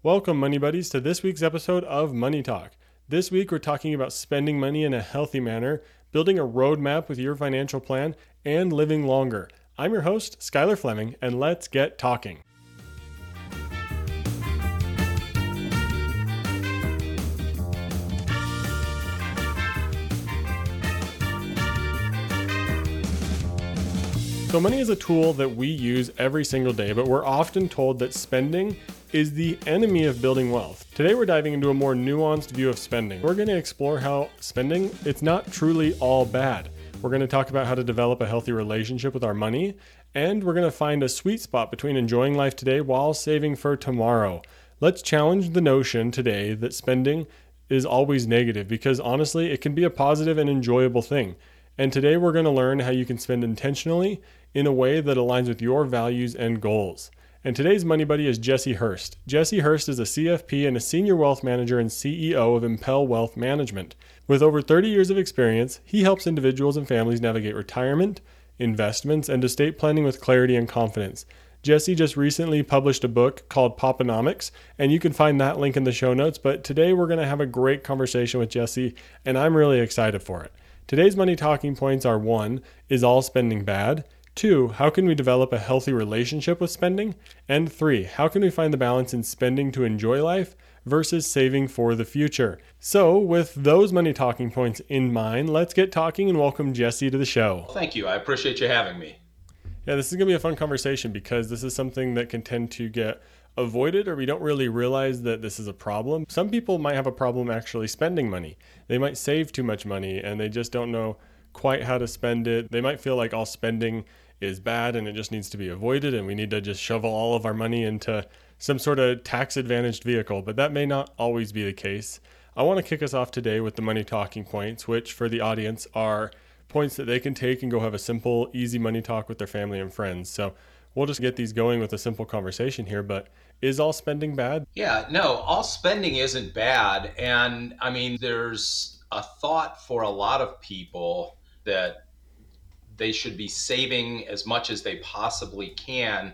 Welcome, Money Buddies, to this week's episode of Money Talk. This week, we're talking about spending money in a healthy manner, building a roadmap with your financial plan, and living longer. I'm your host, Skylar Fleming, and let's get talking. So money is a tool that we use every single day, but we're often told that spending is the enemy of building wealth. Today we're diving into a more nuanced view of spending. We're going to explore how spending, it's not truly all bad. We're going to talk about how to develop a healthy relationship with our money, and we're going to find a sweet spot between enjoying life today while saving for tomorrow. Let's challenge the notion today that spending is always negative, because honestly, it can be a positive and enjoyable thing. And today we're going to learn how you can spend intentionally in a way that aligns with your values and goals. And today's Money Buddy is Jesse Hurst. Jesse Hurst is a CFP and a senior wealth manager and CEO of Impel Wealth Management. With over 30 years of experience, he helps individuals and families navigate retirement, investments, and estate planning with clarity and confidence. Jesse just recently published a book called Poponomics, and you can find that link in the show notes. But today we're going to have a great conversation with Jesse, and I'm really excited for it. Today's money talking points are: 1, is all spending bad? 2, how can we develop a healthy relationship with spending? And 3, how can we find the balance in spending to enjoy life versus saving for the future? So with those money talking points in mind, let's get talking and welcome Jesse to the show. Thank you. I appreciate you having me. Yeah, this is going to be a fun conversation because this is something that can tend to get avoided, or we don't really realize that this is a problem. Some people might have a problem actually spending money. They might save too much money and they just don't know quite how to spend it. They might feel like all spending is bad and it just needs to be avoided and we need to just shovel all of our money into some sort of tax advantaged vehicle, but that may not always be the case. I want to kick us off today with the money talking points, which for the audience are points that they can take and go have a simple, easy money talk with their family and friends. So we'll just get these going with a simple conversation here, but is all spending bad? Yeah, no, all spending isn't bad. And I mean, there's a thought for a lot of people that they should be saving as much as they possibly can.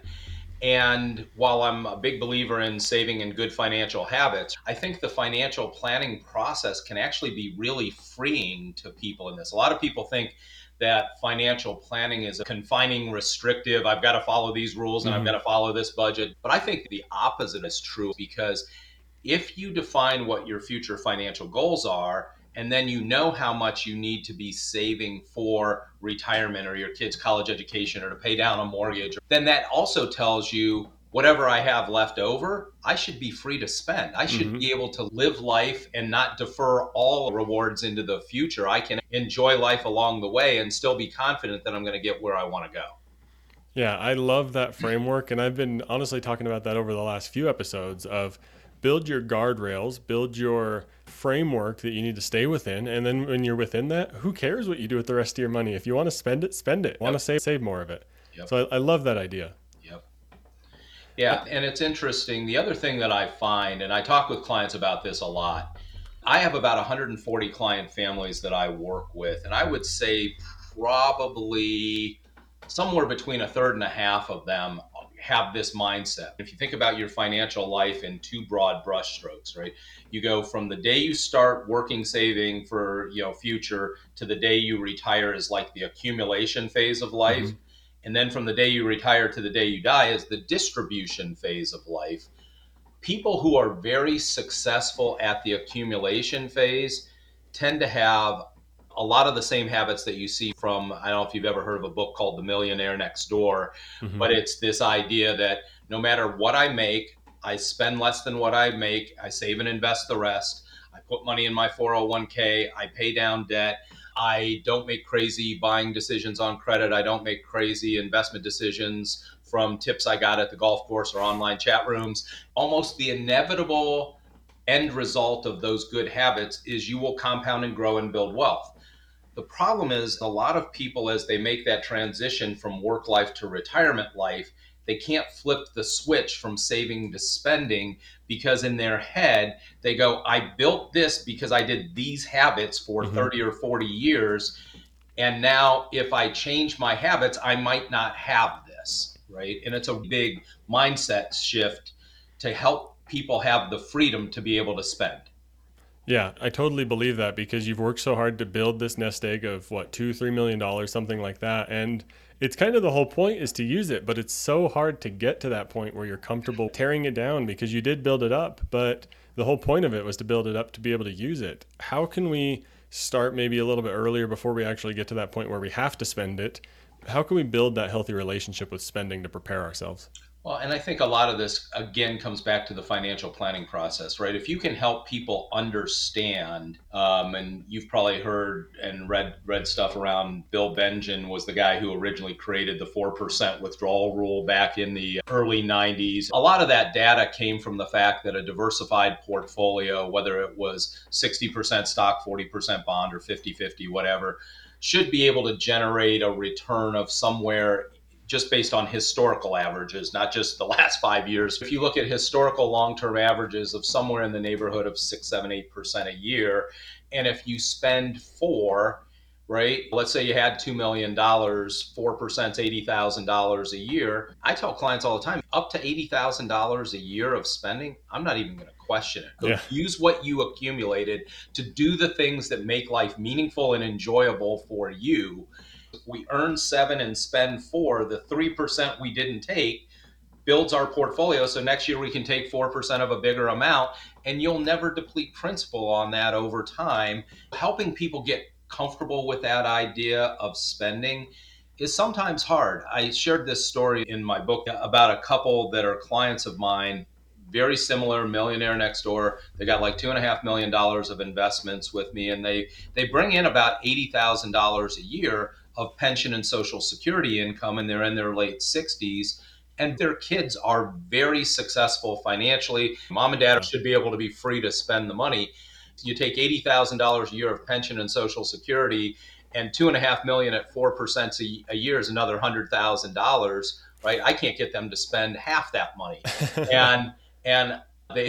And while I'm a big believer in saving and good financial habits, I think the financial planning process can actually be really freeing to people in this. A lot of people think that financial planning is confining, restrictive. I've got to follow these rules and I've got to follow this budget. But I think the opposite is true, because if you define what your future financial goals are, and then you know how much you need to be saving for retirement or your kids' college education or to pay down a mortgage, then that also tells you whatever I have left over, I should be free to spend. I should be able to live life and not defer all rewards into the future. I can enjoy life along the way and still be confident that I'm going to get where I want to go. Yeah, I love that framework. And I've been honestly talking about that over the last few episodes of build your guardrails, build your framework that you need to stay within. And then when you're within that, who cares what you do with the rest of your money? If you want to spend it, spend it. Want to save more of it. Yep. So I love that idea. Yep. Yeah, and it's interesting. The other thing that I find, and I talk with clients about this a lot, I have about 140 client families that I work with, and I would say probably somewhere between a third and a half of them have this mindset. If you think about your financial life in two broad brushstrokes, right? You go from the day you start working, saving for, future, to the day you retire is like the accumulation phase of life. Mm-hmm. And then from the day you retire to the day you die is the distribution phase of life. People who are very successful at the accumulation phase tend to have a lot of the same habits that you see from, I don't know if you've ever heard of a book called The Millionaire Next Door, but it's this idea that no matter what I make, I spend less than what I make, I save and invest the rest, I put money in my 401k, I pay down debt, I don't make crazy buying decisions on credit, I don't make crazy investment decisions from tips I got at the golf course or online chat rooms. Almost the inevitable end result of those good habits is you will compound and grow and build wealth. The problem is a lot of people, as they make that transition from work life to retirement life, they can't flip the switch from saving to spending, because in their head, they go, I built this because I did these habits for 30 or 40 years. And now if I change my habits, I might not have this, right? And it's a big mindset shift to help people have the freedom to be able to spend. Yeah, I totally believe that because you've worked so hard to build this nest egg of what, $2-3 million, something like that. And it's kind of the whole point is to use it, but it's so hard to get to that point where you're comfortable tearing it down because you did build it up. But the whole point of it was to build it up to be able to use it. How can we start maybe a little bit earlier before we actually get to that point where we have to spend it? How can we build that healthy relationship with spending to prepare ourselves? Well, and I think a lot of this again comes back to the financial planning process, right? If you can help people understand, and you've probably heard and read stuff around Bill Bengen was the guy who originally created the 4% withdrawal rule back in the early 90s. A lot of that data came from the fact that a diversified portfolio, whether it was 60% stock, 40% bond, or 50-50, whatever, should be able to generate a return of somewhere just based on historical averages, not just the last 5 years. If you look at historical long-term averages of somewhere in the neighborhood of 6, 7, 8% a year, and if you spend four, right? Let's say you had $2 million, 4% is $80,000 a year. I tell clients all the time, up to $80,000 a year of spending, I'm not even going to question it. Yeah. Use what you accumulated to do the things that make life meaningful and enjoyable for you. We earn 7 and spend 4, the 3% we didn't take builds our portfolio. So next year we can take 4% of a bigger amount, and you'll never deplete principal on that over time. Helping people get comfortable with that idea of spending is sometimes hard. I shared this story in my book about a couple that are clients of mine, very similar, millionaire next door. They got like $2.5 million of investments with me, and they bring in about $80,000 a year of pension and social security income, and they're in their late 60s, and their kids are very successful financially. Mom and dad should be able to be free to spend the money. You take $80,000 a year of pension and social security, and $2.5 million at 4% a year is another $100,000, right? I can't get them to spend half that money. And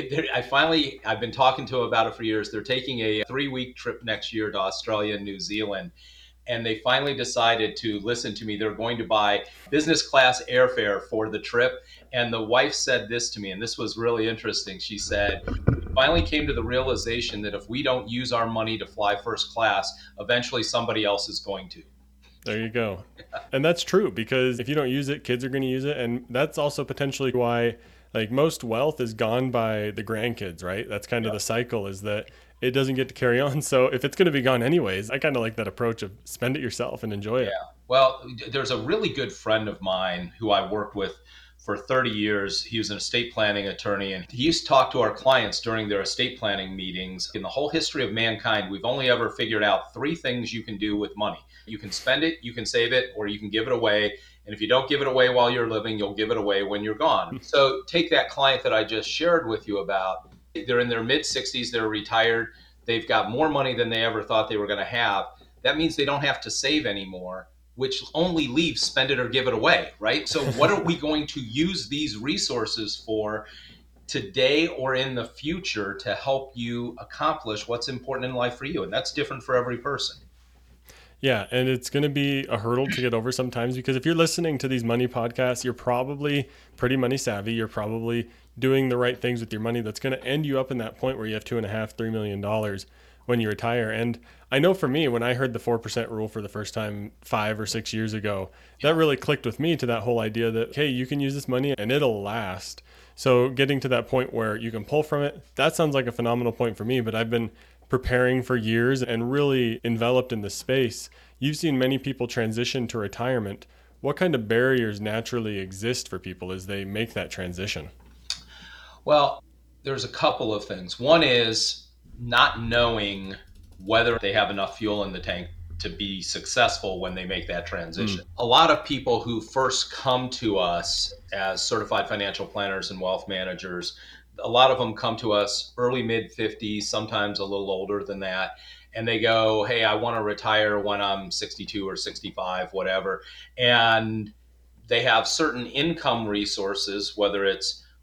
I've been talking to them about it for years. They're taking a 3-week trip next year to Australia and New Zealand. And they finally decided to listen to me. They're going to buy business class airfare for the trip. And the wife said this to me, and this was really interesting. She said, we finally came to the realization that if we don't use our money to fly first class, eventually somebody else is going to. There you go. And that's true, because if you don't use it, kids are going to use it. And that's also potentially why like most wealth is gone by the grandkids, right? That's kind of the cycle, is that it doesn't get to carry on. So if it's going to be gone anyways, I kind of like that approach of spend it yourself and enjoy it. Yeah. Well, there's a really good friend of mine who I worked with for 30 years. He was an estate planning attorney, and he used to talk to our clients during their estate planning meetings. In the whole history of mankind, we've only ever figured out 3 things you can do with money. You can spend it, you can save it, or you can give it away. And if you don't give it away while you're living, you'll give it away when you're gone. So take that client that I just shared with you about. They're in their mid 60s, they're retired, they've got more money than they ever thought they were going to have. That means they don't have to save anymore, which only leaves spend it or give it away, right? So what are we going to use these resources for today or in the future to help you accomplish what's important in life for you? And that's different for every person. Yeah, and it's going to be a hurdle to get over sometimes, because if you're listening to these money podcasts, you're probably pretty money savvy. You're probably doing the right things with your money that's going to end you up in that point where you have $2.5-3 million when you retire. And I know for me, when I heard the 4% rule for the first time 5 or 6 years ago, that really clicked with me to that whole idea that, hey, you can use this money and it'll last. So getting to that point where you can pull from it, that sounds like a phenomenal point for me, but I've been preparing for years and really enveloped in the space. You've seen many people transition to retirement. What kind of barriers naturally exist for people as they make that transition? Well, there's a couple of things. One is not knowing whether they have enough fuel in the tank to be successful when they make that transition. A lot of people who first come to us as certified financial planners and wealth managers, a lot of them come to us early mid 50s, sometimes a little older than that. And they go, hey, I want to retire when I'm 62 or 65, whatever. And they have certain income resources, whether it's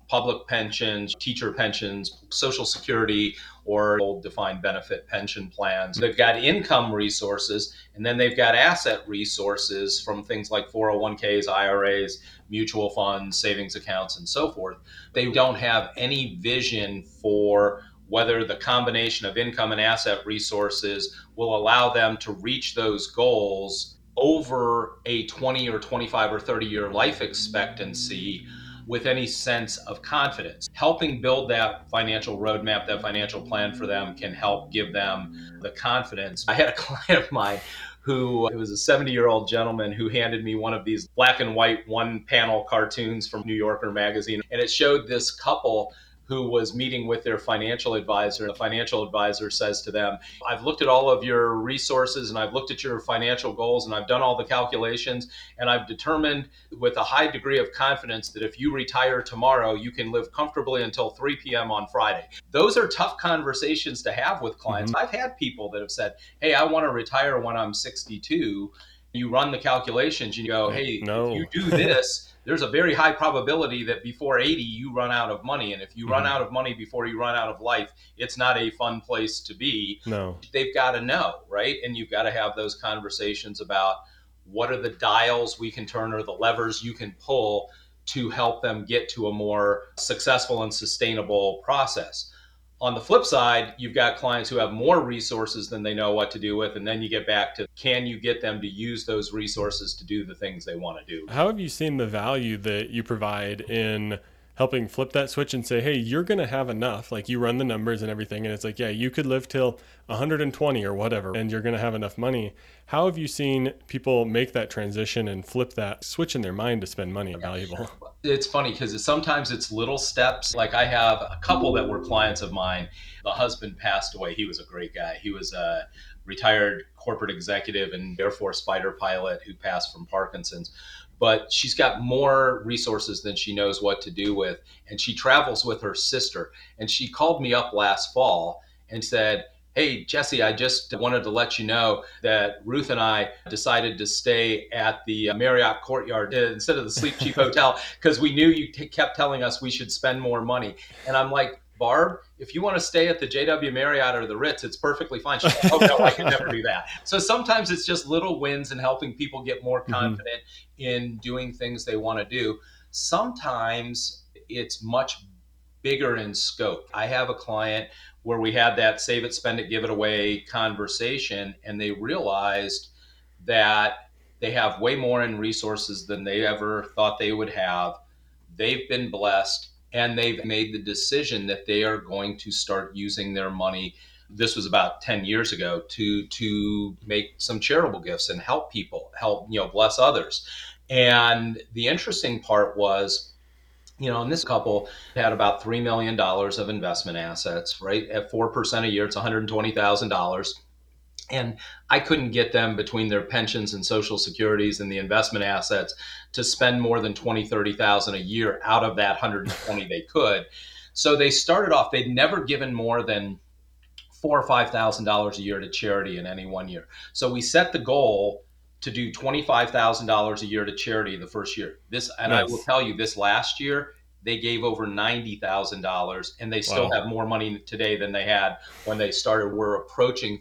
public pensions, teacher pensions, Social Security, or old defined benefit pension plans. They've got income resources, and then they've got asset resources from things like 401ks, IRAs, mutual funds, savings accounts, and so forth. They don't have any vision for whether the combination of income and asset resources will allow them to reach those goals over a 20 or 25 or 30-year life expectancy with any sense of confidence. Helping build that financial roadmap, that financial plan for them can help give them the confidence. I had a client of mine who, it was a 70-year-old gentleman who handed me one of these black and white one-panel cartoons from New Yorker magazine, and it showed this couple who was meeting with their financial advisor. The financial advisor says to them, I've looked at all of your resources and I've looked at your financial goals and I've done all the calculations, and I've determined with a high degree of confidence that if you retire tomorrow, you can live comfortably until 3 p.m. on Friday. Those are tough conversations to have with clients. I've had people that have said, hey, I want to retire when I'm 62. You run the calculations and you go, hey, No. if you do this, there's a very high probability that before 80, you run out of money. And if you run out of money before you run out of life, it's not a fun place to be. No. They've got to know, right? And you've got to have those conversations about what are the dials we can turn or the levers you can pull to help them get to a more successful and sustainable process. On the flip side, you've got clients who have more resources than they know what to do with. And then you get back to, can you get them to use those resources to do the things they want to do? How have you seen the value that you provide in helping flip that switch and say, hey, you're going to have enough? Like, you run the numbers and everything, and it's like, yeah, you could live till 120 or whatever, and you're going to have enough money. How have you seen people make that transition and flip that switch in their mind to spend money valuable? It's funny because sometimes it's little steps. Like, I have a couple that were clients of mine. The husband passed away. He was a great guy. He was a retired corporate executive and Air Force fighter pilot who passed from Parkinson's. But she's got more resources than she knows what to do with. And she travels with her sister. And she called me up last fall and said, hey, Jesse, I just wanted to let you know that Ruth and I decided to stay at the Marriott Courtyard instead of the Sleep Cheap Hotel because we knew you kept telling us we should spend more money. And I'm like, Barb, if you want to stay at the JW Marriott or the Ritz, it's perfectly fine. She's like, oh, no, I could never do that. So sometimes it's just little wins and helping people get more confident in doing things they want to do. Sometimes it's much bigger in scope. I have a client where we had that save it, spend it, give it away conversation, and they realized that they have way more in resources than they ever thought they would have. They've been blessed, and they've made the decision that they are going to start using their money. This was about 10 years ago to make some charitable gifts and help people, bless others. And the interesting part was, and this couple had about $3 million of investment assets, right? At 4% a year, it's $120,000. And I couldn't get them between their pensions and Social Securities and the investment assets to spend more than $20,000, $30,000 a year out of that 120 they could. So they started off, they'd never given more than $4,000 or $5,000 a year to charity in any one year. So we set the goal to do $25,000 a year to charity the first year. Nice. I will tell you, this last year, they gave over $90,000, and they still have more money today than they had when they started. We're approaching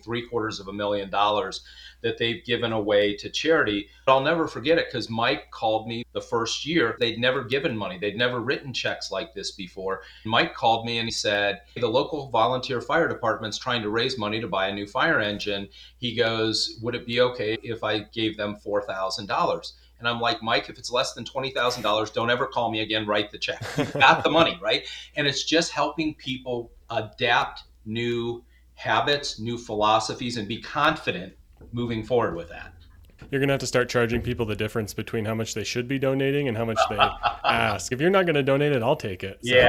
$750,000 that they've given away to charity. But I'll never forget it because Mike called me the first year. They'd never given money. They'd never written checks like this before. Mike called me and he said, the local volunteer fire department's trying to raise money to buy a new fire engine. He goes, would it be okay if I gave them $4,000? And I'm like, Mike, if it's less than $20,000, don't ever call me again, write the check. You've got the money, right? And it's just helping people adapt new habits, new philosophies, and be confident moving forward with that. You're going to have to start charging people the difference between how much they should be donating and how much they ask. If you're not going to donate it, I'll take it. So.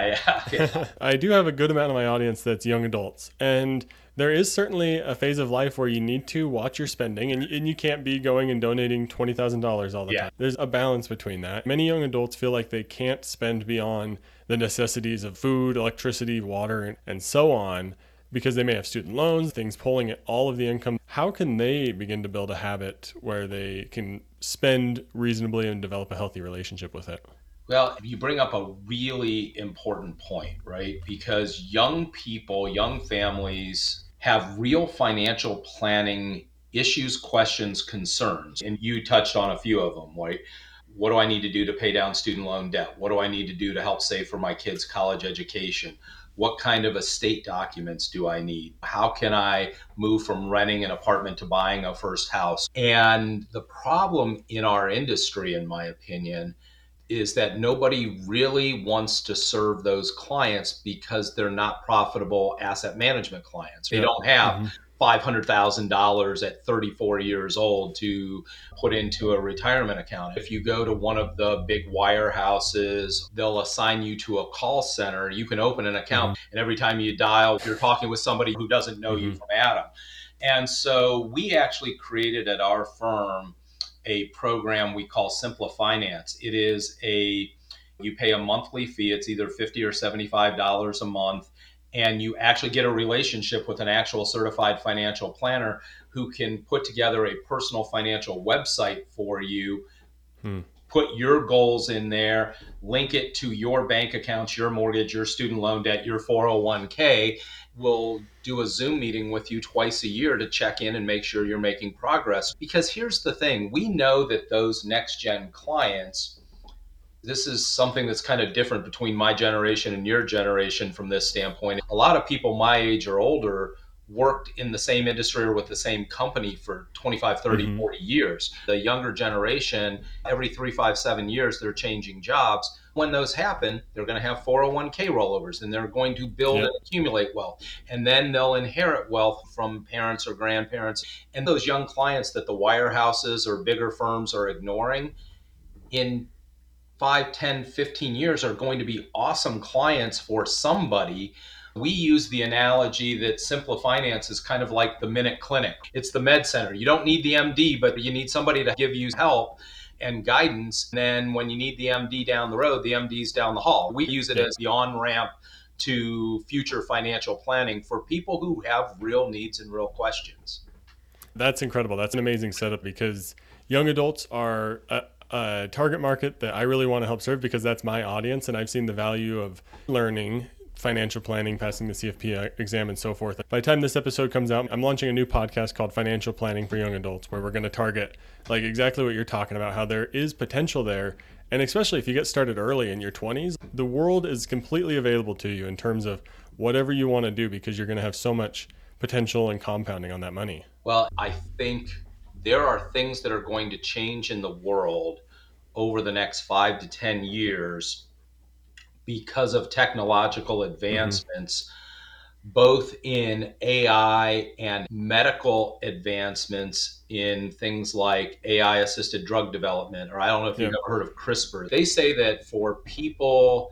Yeah. I do have a good amount of my audience that's young adults. And there is certainly a phase of life where you need to watch your spending, and you can't be going and donating $20,000 all the time. There's a balance between that. Many young adults feel like they can't spend beyond the necessities of food, electricity, water, and so on, because they may have student loans, things pulling at all of the income. How can they begin to build a habit where they can spend reasonably and develop a healthy relationship with it? Well, you bring up a really important point, right? Because young people, young families have real financial planning issues, questions, concerns. And you touched on a few of them, right? What do I need to do to pay down student loan debt? What do I need to do to help save for my kids' college education? What kind of estate documents do I need? How can I move from renting an apartment to buying a first house? And the problem in our industry, in my opinion, is that nobody really wants to serve those clients because they're not profitable asset management clients. They Yep. don't have Mm-hmm. $500,000 at 34 years old to put into a retirement account. If you go to one of the big wirehouses, they'll assign you to a call center. You can open an Mm-hmm. account, and every time you dial, you're talking with somebody who doesn't know you Mm-hmm. from Adam. And so we actually created at our firm a program we call Simplify Finance. It is you pay a monthly fee. It's either $50 or $75 a month. And you actually get a relationship with an actual certified financial planner who can put together a personal financial website for you, Hmm. put your goals in there, link it to your bank accounts, your mortgage, your student loan debt, your 401k. We'll do a Zoom meeting with you twice a year to check in and make sure you're making progress. Because here's the thing, we know that those next gen clients, this is something that's kind of different between my generation and your generation from this standpoint. A lot of people my age or older worked in the same industry or with the same company for 25, 30, Mm-hmm. 40 years. The younger generation, every 3, 5, 7 years, they're changing jobs. When those happen, they're going to have 401k rollovers and they're going to build and Yep. accumulate wealth. And then they'll inherit wealth from parents or grandparents. And those young clients that the wirehouses or bigger firms are ignoring, in 5, 10, 15 years are going to be awesome clients for somebody. We use the analogy that Simplify Finance is kind of like the Minute Clinic. It's the med center. You don't need the MD, but you need somebody to give you help and guidance. And then when you need the MD down the road, the MD's down the hall. We use it Yep. as the on ramp to future financial planning for people who have real needs and real questions. That's incredible. That's an amazing setup because young adults are a target market that I really want to help serve because that's my audience. And I've seen the value of learning financial planning, passing the CFP exam, and so forth. By the time this episode comes out, I'm launching a new podcast called Financial Planning for Young Adults, where we're going to target like exactly what you're talking about, how there is potential there. And especially if you get started early in your 20s, the world is completely available to you in terms of whatever you want to do because you're going to have so much potential and compounding on that money. Well, I think there are things that are going to change in the world over the next 5 to 10 years because of technological Mm-hmm. advancements, both in AI and medical advancements in things like AI assisted drug development, or I don't know if you've Yeah. ever heard of CRISPR. They say that for people,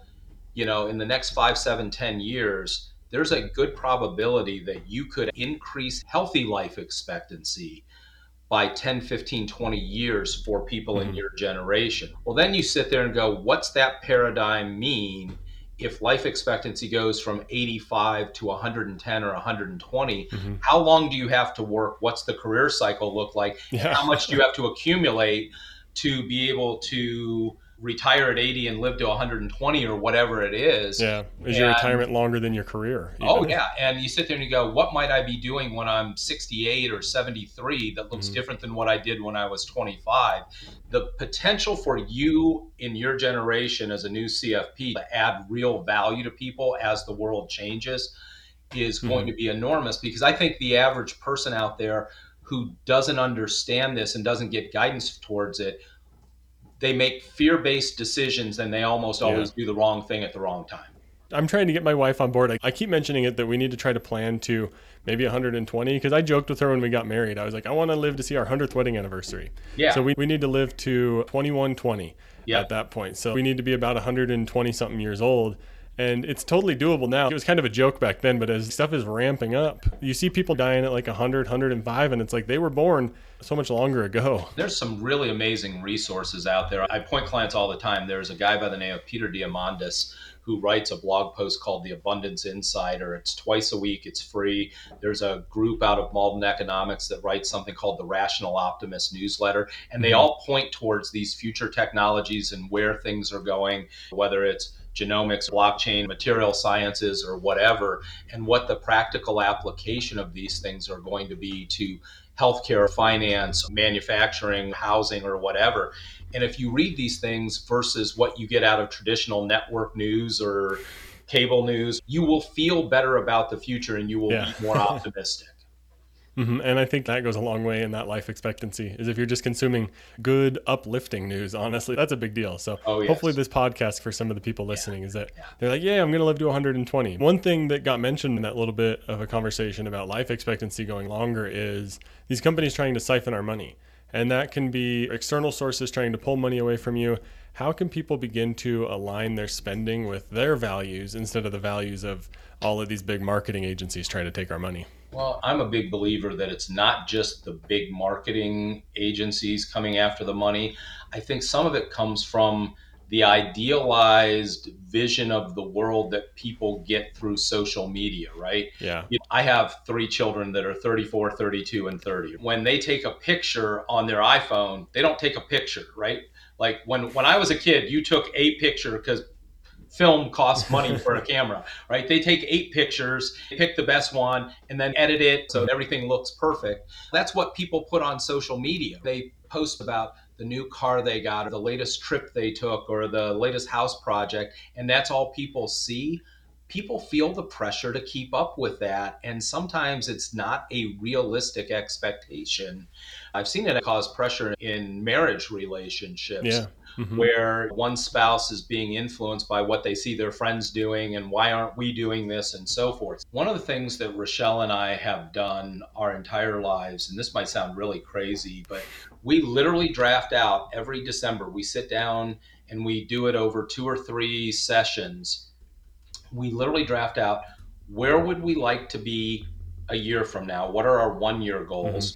in the next 5, 7, 10 years, there's a good probability that you could increase healthy life expectancy by 10, 15, 20 years for people in Mm-hmm. your generation. Well, then you sit there and go, what's that paradigm mean if life expectancy goes from 85 to 110 or 120? Mm-hmm. How long do you have to work? What's the career cycle look like? And Yeah. how much do you have to accumulate to be able to retire at 80 and live to 120 or whatever it is? Yeah. Is your And retirement longer than your career, oh even? yeah, and you sit there and you go, what might I be doing when I'm 68 or 73 that looks Mm-hmm. different than what I did when I was 25? The potential for you in your generation as a new CFP to add real value to people as the world changes is going Mm-hmm. to be enormous, because I think the average person out there who doesn't understand this and doesn't get guidance towards it, they make fear-based decisions and they almost Yeah. always do the wrong thing at the wrong time. I'm trying to get my wife on board. I keep mentioning it that we need to try to plan to maybe 120 because I joked with her when we got married. I was like, I want to live to see our 100th wedding anniversary. Yeah. So we need to live to 2120 Yeah. at that point. So we need to be about 120 something years old. And it's totally doable now. It was kind of a joke back then, but as stuff is ramping up, you see people dying at like 100, 105, and it's like they were born so much longer ago. There's some really amazing resources out there. I point clients all the time. There's a guy by the name of Peter Diamandis who writes a blog post called The Abundance Insider. It's twice a week, it's free. There's a group out of Malden Economics that writes something called the Rational Optimist newsletter. And they all point towards these future technologies and where things are going, whether it's genomics, blockchain, material sciences, or whatever, and what the practical application of these things are going to be to healthcare, finance, manufacturing, housing, or whatever. And if you read these things versus what you get out of traditional network news or cable news, you will feel better about the future and you will be more optimistic. And I think that goes a long way in that life expectancy, is if you're just consuming good, uplifting news, honestly, that's a big deal. So hopefully this podcast for some of the people listening is that they're like, yeah, I'm going to live to 120. One thing that got mentioned in that little bit of a conversation about life expectancy going longer is these companies trying to siphon our money. And that can be external sources trying to pull money away from you. How can people begin to align their spending with their values instead of the values of all of these big marketing agencies trying to take our money? Well, I'm a big believer that it's not just the big marketing agencies coming after the money. I think some of it comes from the idealized vision of the world that people get through social media, right? Yeah. I have 3 children that are 34, 32, and 30. When they take a picture on their iPhone, they don't take a picture, right? Like when I was a kid, you took a picture because film costs money for a camera, right? They take 8 pictures, pick the best one, and then edit it so everything looks perfect. That's what people put on social media. They post about the new car they got, or the latest trip they took, or the latest house project, and that's all people see. People feel the pressure to keep up with that, and sometimes it's not a realistic expectation. I've seen it cause pressure in marriage relationships. Where one spouse is being influenced by what they see their friends doing and why aren't we doing this and so forth. One of the things that Rochelle and I have done our entire lives, and this might sound really crazy, but we literally draft out every December. We sit down and we do it over 2 or 3 sessions. We literally draft out, where would we like to be a year from now? What are our 1-year goals?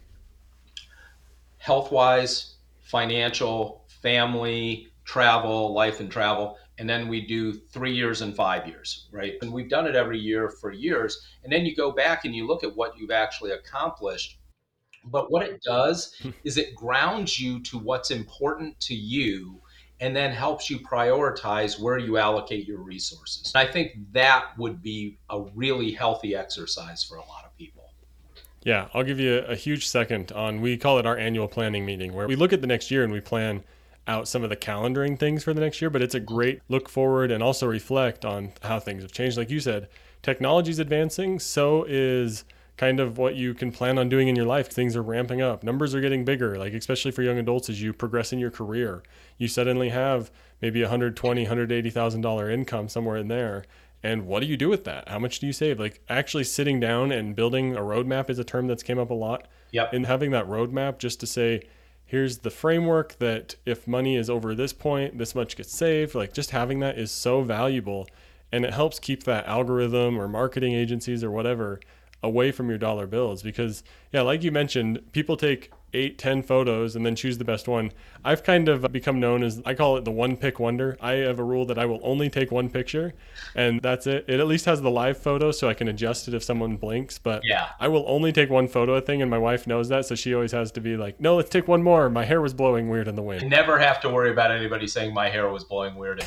Health-wise, financial, family, travel, life and travel, and then we do 3 years and 5 years, right? And we've done it every year for years. And then you go back and you look at what you've actually accomplished. But what it does is it grounds you to what's important to you and then helps you prioritize where you allocate your resources. And I think that would be a really healthy exercise for a lot of people. Yeah, I'll give you a huge second on, we call it our annual planning meeting, where we look at the next year and we plan out some of the calendaring things for the next year, but it's a great look forward and also reflect on how things have changed. Like you said, technology's advancing, so is kind of what you can plan on doing in your life. Things are ramping up. Numbers are getting bigger, like especially for young adults as you progress in your career. You suddenly have maybe $120,000, $180,000 income somewhere in there. And what do you do with that? How much do you save? Like actually sitting down and building a roadmap is a term that's came up a lot. Yep. And having that roadmap just to say, here's the framework that if money is over this point, this much gets saved. Like just having that is so valuable, and it helps keep that algorithm or marketing agencies or whatever away from your dollar bills. Because like you mentioned, people take 8-10 photos and then choose the best one. I've kind of become known as, I call it the one pick wonder. I have a rule that I will only take one picture and that's it. It at least has the live photo so I can adjust it if someone blinks, but I will only take one photo thing, and my wife knows that, so she always has to be like, no, let's take one more. My hair was blowing weird in the wind. I never have to worry about anybody saying my hair was blowing weird.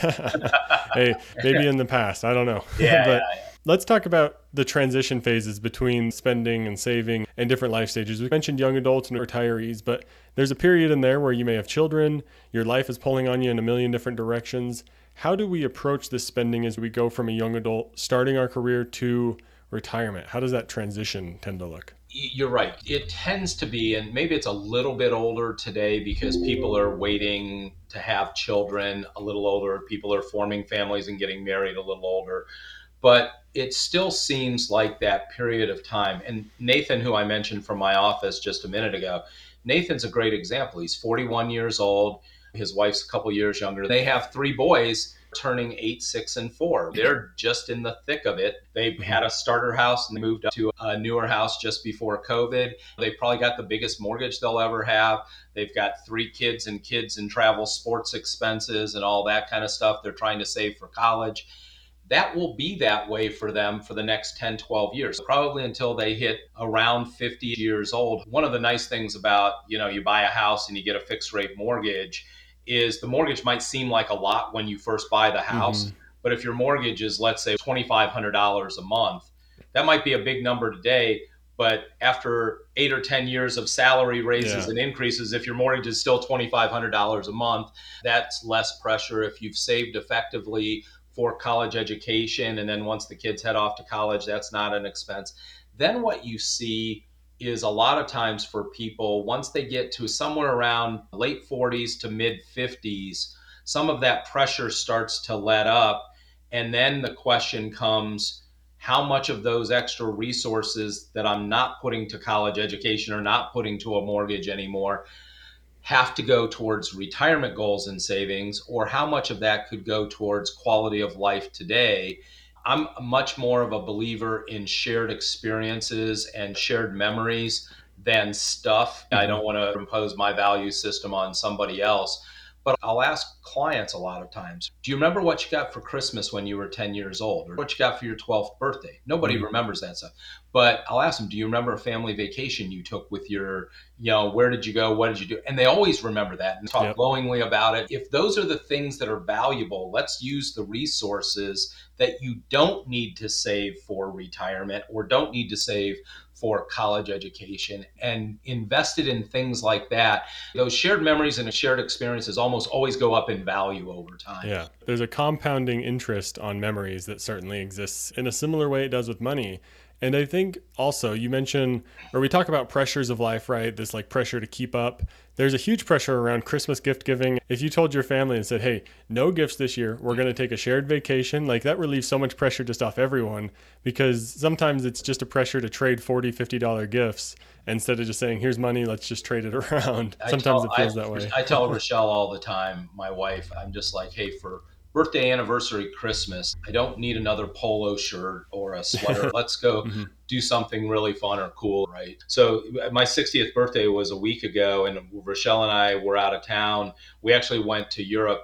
Hey, maybe in the past, I don't know. Let's talk about the transition phases between spending and saving and different life stages. We mentioned young adults and retirees, but there's a period in there where you may have children, your life is pulling on you in a million different directions. How do we approach this spending as we go from a young adult starting our career to retirement? How does that transition tend to look? You're right. It tends to be, and maybe it's a little bit older today because people are waiting to have children a little older. People are forming families and getting married a little older. But it still seems like that period of time. And Nathan, who I mentioned from my office just a minute ago, Nathan's a great example. He's 41 years old. His wife's a couple years younger. They have 3 boys turning 8, 6, and 4. They're just in the thick of it. They had a starter house and they moved up to a newer house just before COVID. They probably got the biggest mortgage they'll ever have. They've got 3 kids and travel sports expenses and all that kind of stuff. They're trying to save for college. that will be that way for them for the next 10, 12 years, probably until they hit around 50 years old. One of the nice things about, you buy a house and you get a fixed rate mortgage is the mortgage might seem like a lot when you first buy the house. But if your mortgage is, let's say, $2,500 a month, that might be a big number today. But after 8 or 10 years of salary raises and increases, if your mortgage is still $2,500 a month, that's less pressure. If you've saved effectively for college education, and then once the kids head off to college, that's not an expense. Then what you see is a lot of times for people, once they get to somewhere around late 40s to mid 50s, some of that pressure starts to let up. And then the question comes, how much of those extra resources that I'm not putting to college education or not putting to a mortgage anymore have to go towards retirement goals and savings, or how much of that could go towards quality of life today? I'm much more of a believer in shared experiences and shared memories than stuff. I don't want to impose my value system on somebody else. But I'll ask clients a lot of times, do you remember what you got for Christmas when you were 10 years old, or what you got for your 12th birthday? Nobody remembers that stuff. But I'll ask them, do you remember a family vacation you took with your, where did you go? What did you do? And they always remember that and talk glowingly about it. If those are the things that are valuable, let's use the resources that you don't need to save for retirement or don't need to save for college education and invested in things like that. Those shared memories and shared experiences almost always go up in value over time. Yeah, there's a compounding interest on memories that certainly exists in a similar way it does with money. And I think also you mentioned, or we talk about pressures of life, right? This like pressure to keep up. There's a huge pressure around Christmas gift giving. If you told your family and said, hey, no gifts this year, we're going to take a shared vacation, like that relieves so much pressure just off everyone, because sometimes it's just a pressure to trade $40, $50 gifts instead of just saying, here's money, let's just trade it around. Sometimes it feels that way. I tell Rochelle all the time, my wife, I'm just like, hey, for birthday, anniversary, Christmas, I don't need another polo shirt or a sweater. Let's go do something really fun or cool, right? So my 60th birthday was a week ago, and Rochelle and I were out of town. We actually went to Europe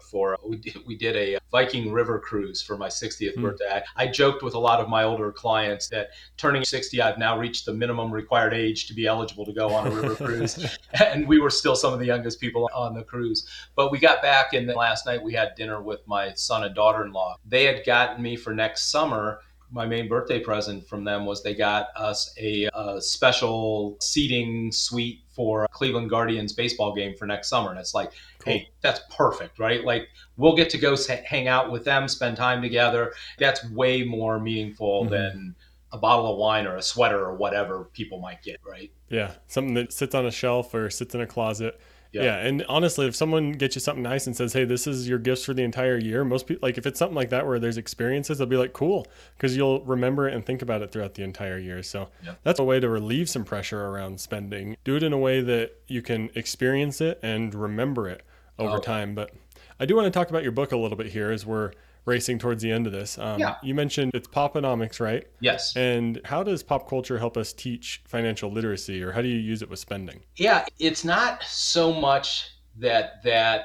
we did a Viking river cruise for my 60th birthday. I joked with a lot of my older clients that turning 60, I've now reached the minimum required age to be eligible to go on a river cruise. And we were still some of the youngest people on the cruise. But we got back, and then last night we had dinner with my son and daughter-in-law. They had gotten me for next summer. My main birthday present from them was they got us a special seating suite for a Cleveland Guardians baseball game for next summer. And it's like, cool. Hey, that's perfect, right? Like we'll get to go hang out with them, spend time together. That's way more meaningful than a bottle of wine or a sweater or whatever people might get, right? Yeah, something that sits on a shelf or sits in a closet. Yeah. And honestly, if someone gets you something nice and says, hey, this is your gifts for the entire year, most people, like if it's something like that where there's experiences, they'll be like, cool, because you'll remember it and think about it throughout the entire year. So that's a way to relieve some pressure around spending. Do it in a way that you can experience it and remember it over time. But I do want to talk about your book a little bit here as we're racing towards the end of this. You mentioned it's Poponomics, right? Yes. And how does pop culture help us teach financial literacy, or how do you use it with spending? Yeah, it's not so much that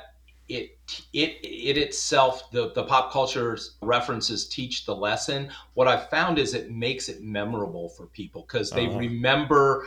it itself, the pop culture references teach the lesson. What I've found is it makes it memorable for people because they remember,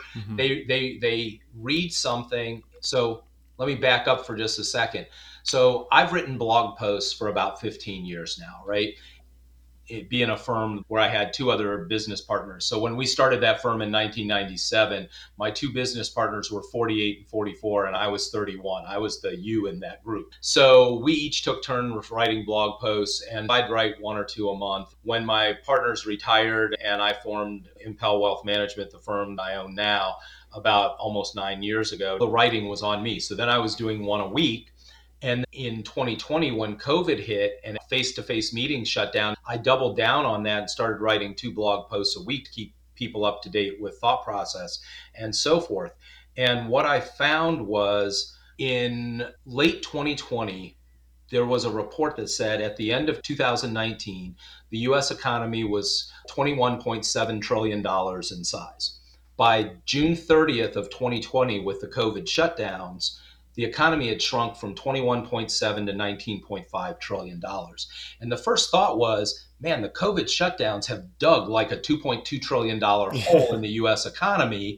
they read something. So let me back up for just a second. So I've written blog posts for about 15 years now, right? It being a firm where I had two other business partners. So when we started that firm in 1997, my two business partners were 48 and 44, and I was 31. I was the you in that group. So we each took turns writing blog posts, and I'd write one or two a month. When my partners retired and I formed Impel Wealth Management, the firm I own now, about almost 9 years ago, the writing was on me. So then I was doing one a week. And in 2020, when COVID hit and face-to-face meetings shut down, I doubled down on that and started writing 2 blog posts a week to keep people up to date with thought process and so forth. And what I found was in late 2020, there was a report that said at the end of 2019, the US economy was $21.7 trillion in size. By June 30th of 2020, with the COVID shutdowns, the economy had shrunk from 21.7 to 19.5 trillion dollars. And the first thought was, man, the COVID shutdowns have dug like a 2.2 trillion dollar hole in the US economy.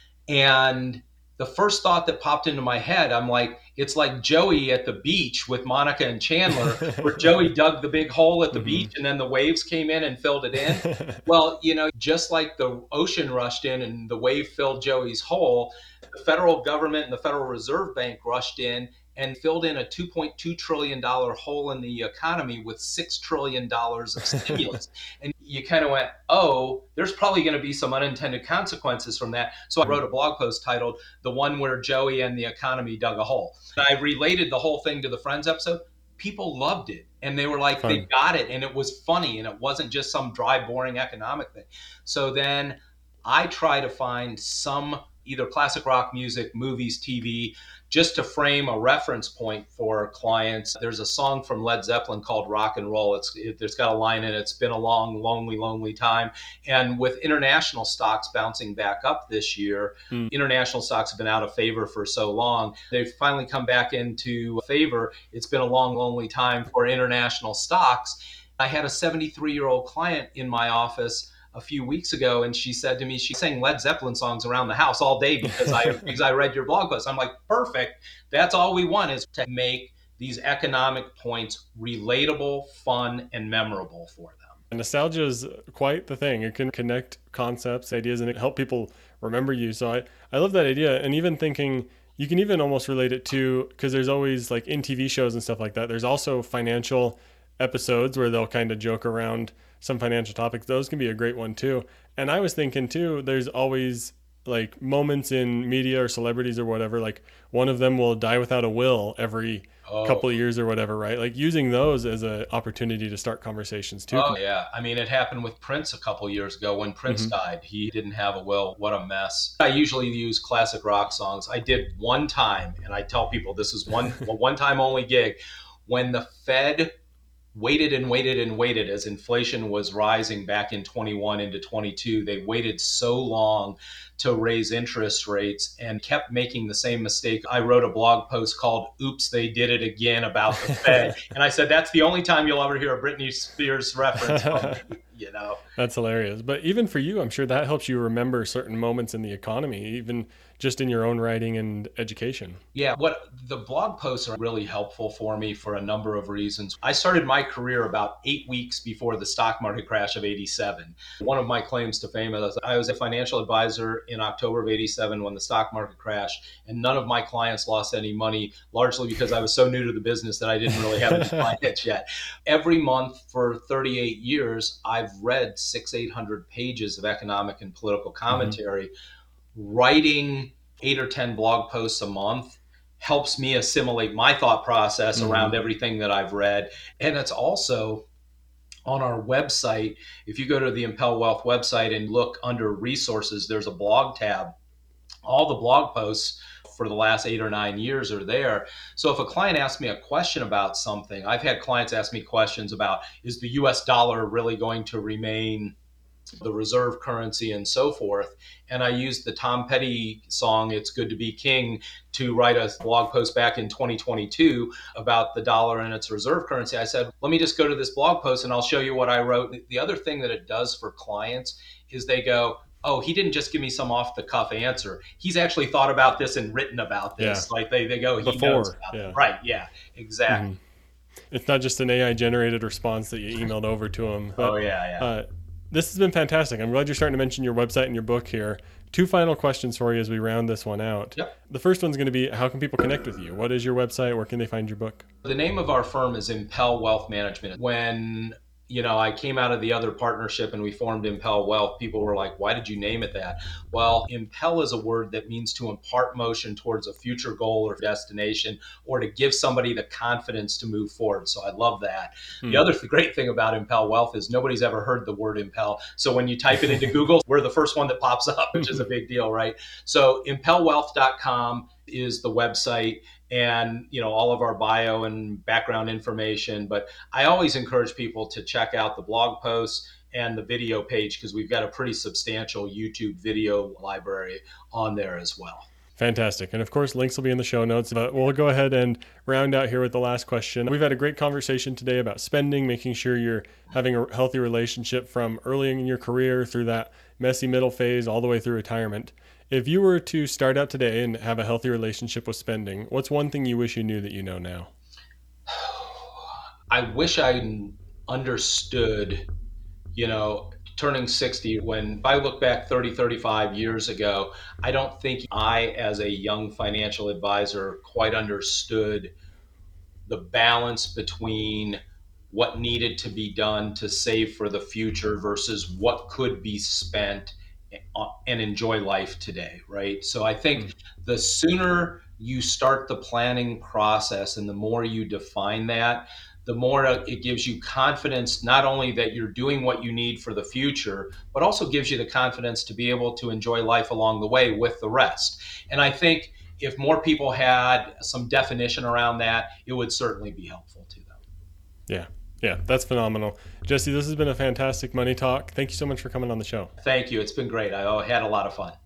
And the first thought that popped into my head, I'm like, it's like Joey at the beach with Monica and Chandler, where Joey dug the big hole at the beach and then the waves came in and filled it in. Well, just like the ocean rushed in and the wave filled Joey's hole, the federal government and the Federal Reserve Bank rushed in and filled in a $2.2 trillion hole in the economy with $6 trillion of stimulus. And you kind of went, oh, there's probably going to be some unintended consequences from that. So I wrote a blog post titled, The One Where Joey and the Economy Dug a Hole. And I related the whole thing to the Friends episode. People loved it. And they were like, They got it. And it was funny. And it wasn't just some dry, boring economic thing. So then I try to find some either classic rock music, movies, TV, just to frame a reference point for clients. There's a song from Led Zeppelin called Rock and Roll. There's got a line in it, it's been a long, lonely, lonely time. And with international stocks bouncing back up this year, international stocks have been out of favor for so long. They've finally come back into favor. It's been a long, lonely time for international stocks. I had a 73-year-old client in my office a few weeks ago, and she said to me, she sang Led Zeppelin songs around the house all day because I read your blog post. I'm like, perfect. That's all we want, is to make these economic points relatable, fun, and memorable for them. And nostalgia is quite the thing. It can connect concepts, ideas, and it help people remember you. So I love that idea. And even thinking, you can even almost relate it to, because there's always like in TV shows and stuff like that, there's also financial episodes where they'll kind of joke around some financial topics. Those can be a great one too. And I was thinking too, there's always like moments in media or celebrities or whatever, like one of them will die without a will every couple of years or whatever, right? Like using those as an opportunity to start conversations too. Oh yeah. I mean, it happened with Prince a couple of years ago when Prince died. He didn't have a will. What a mess. I usually use classic rock songs. I did one time, and I tell people this is one time only gig, when the Fed waited and waited and waited as inflation was rising back in 21 into 22. They waited so long to raise interest rates and kept making the same mistake. I wrote a blog post called Oops, They Did It Again about the Fed. And I said, that's the only time you'll ever hear a Britney Spears reference from me, That's hilarious. But even for you, I'm sure that helps you remember certain moments in the economy, even just in your own writing and education. Yeah, what the blog posts are really helpful for me for a number of reasons. I started my career about 8 weeks before the stock market crash of 87. One of my claims to fame is I was a financial advisor in October of 87 when the stock market crashed, and none of my clients lost any money, largely because I was so new to the business that I didn't really have any clients yet. Every month for 38 years, I've read 800 pages of economic and political commentary. Writing 8 or 10 blog posts a month helps me assimilate my thought process around everything that I've read. And it's also on our website. If you go to the Impel Wealth website and look under resources, there's a blog tab. All the blog posts for the last 8 or 9 years are there. So if a client asks me a question about something, I've had clients ask me questions about, is the US dollar really going to remain the reserve currency and so forth. And I used the Tom Petty song, It's Good to Be King, to write a blog post back in 2022 about the dollar and its reserve currency. I said, let me just go to this blog post and I'll show you what I wrote. The other thing that it does for clients is they go, oh, he didn't just give me some off the cuff answer. He's actually thought about this and written about this. Yeah. Like they go, he knows about it. Right. Yeah, exactly. It's not just an AI generated response that you emailed over to him. But, this has been fantastic. I'm glad you're starting to mention your website and your book here. 2 final questions for you as we round this one out. Yep. The first one's going to be, how can people connect with you? What is your website? Where can they find your book? The name of our firm is Impel Wealth Management. When I came out of the other partnership and we formed Impel Wealth, people were like, why did you name it that? Well, impel is a word that means to impart motion towards a future goal or destination, or to give somebody the confidence to move forward. So I love that. The other great thing about Impel Wealth is nobody's ever heard the word impel. So when you type it into Google, we're the first one that pops up, which is a big deal, right? So impelwealth.com is the website, and all of our bio and background information. But I always encourage people to check out the blog posts and the video page, because we've got a pretty substantial YouTube video library on there as well. Fantastic. And of course, links will be in the show notes, but we'll go ahead and round out here with the last question. We've had a great conversation today about spending, making sure you're having a healthy relationship from early in your career through that messy middle phase all the way through retirement. If you were to start out today and have a healthy relationship with spending, what's one thing you wish you knew that you know now? I wish I understood, turning 60, when if I look back 30, 35 years ago, I don't think I, as a young financial advisor, quite understood the balance between what needed to be done to save for the future versus what could be spent and enjoy life today, right? So I think the sooner you start the planning process and the more you define that, the more it gives you confidence, not only that you're doing what you need for the future, but also gives you the confidence to be able to enjoy life along the way with the rest. And I think if more people had some definition around that, it would certainly be helpful to them. Yeah, that's phenomenal. Jesse, this has been a fantastic Money Talk. Thank you so much for coming on the show. Thank you. It's been great. I had a lot of fun.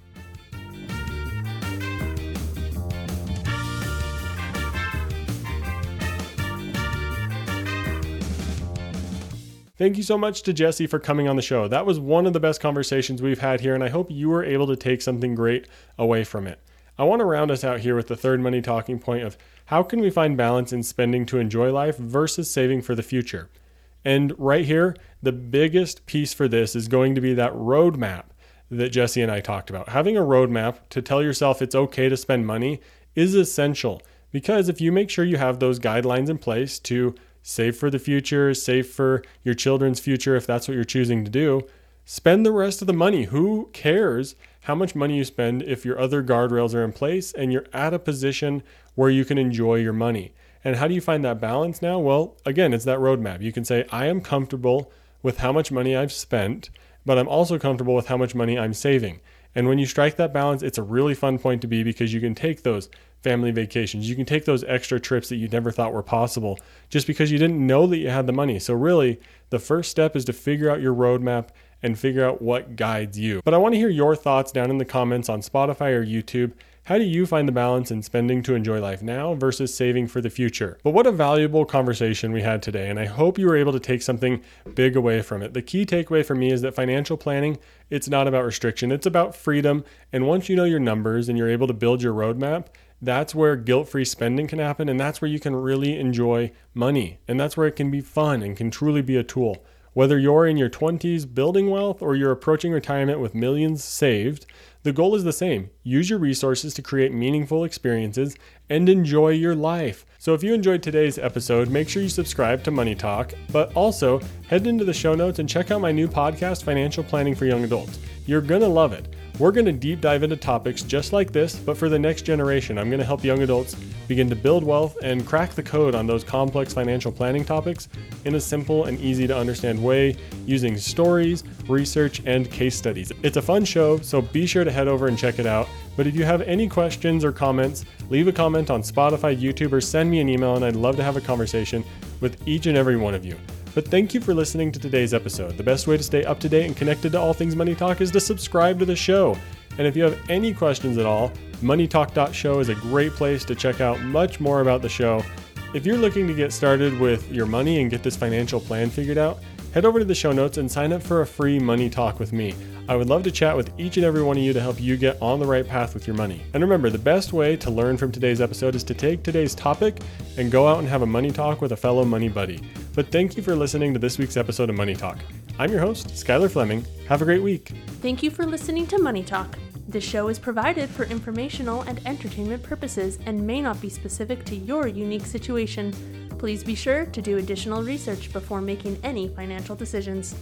Thank you so much to Jesse for coming on the show. That was one of the best conversations we've had here, and I hope you were able to take something great away from it. I want to round us out here with the third money talking point of how can we find balance in spending to enjoy life versus saving for the future. And right here, the biggest piece for this is going to be that roadmap that Jesse and I talked about. Having a roadmap to tell yourself it's okay to spend money is essential, because if you make sure you have those guidelines in place to save for the future, save for your children's future if that's what you're choosing to do, spend the rest of the money. Who cares how much money you spend if your other guardrails are in place and you're at a position where you can enjoy your money? And how do you find that balance now? Well, again, it's that roadmap. You can say, I am comfortable with how much money I've spent, but I'm also comfortable with how much money I'm saving. And when you strike that balance, it's a really fun point to be, because you can take those family vacations. You can take those extra trips that you never thought were possible just because you didn't know that you had the money. So really, the first step is to figure out your roadmap and figure out what guides you. But I want to hear your thoughts down in the comments on Spotify or YouTube. How do you find the balance in spending to enjoy life now versus saving for the future? But what a valuable conversation we had today, and I hope you were able to take something big away from it. The key takeaway for me is that financial planning, it's not about restriction, it's about freedom. And once you know your numbers and you're able to build your roadmap, that's where guilt-free spending can happen, and that's where you can really enjoy money. And that's where it can be fun and can truly be a tool. Whether you're in your 20s building wealth or you're approaching retirement with millions saved, the goal is the same. Use your resources to create meaningful experiences and enjoy your life. So if you enjoyed today's episode, make sure you subscribe to Money Talk, but also head into the show notes and check out my new podcast, Financial Planning for Young Adults. You're going to love it. We're going to deep dive into topics just like this, but for the next generation. I'm going to help young adults begin to build wealth and crack the code on those complex financial planning topics in a simple and easy to understand way using stories, research, and case studies. It's a fun show, so be sure to head over and check it out. But if you have any questions or comments, leave a comment on Spotify, YouTube, or send me an email, and I'd love to have a conversation with each and every one of you. But thank you for listening to today's episode. The best way to stay up to date and connected to all things Money Talk is to subscribe to the show. And if you have any questions at all, moneytalk.show is a great place to check out much more about the show. If you're looking to get started with your money and get this financial plan figured out, head over to the show notes and sign up for a free Money Talk with me. I would love to chat with each and every one of you to help you get on the right path with your money. And remember, the best way to learn from today's episode is to take today's topic and go out and have a money talk with a fellow money buddy. But thank you for listening to this week's episode of Money Talk. I'm your host, Skylar Fleming. Have a great week. Thank you for listening to Money Talk. This show is provided for informational and entertainment purposes and may not be specific to your unique situation. Please be sure to do additional research before making any financial decisions.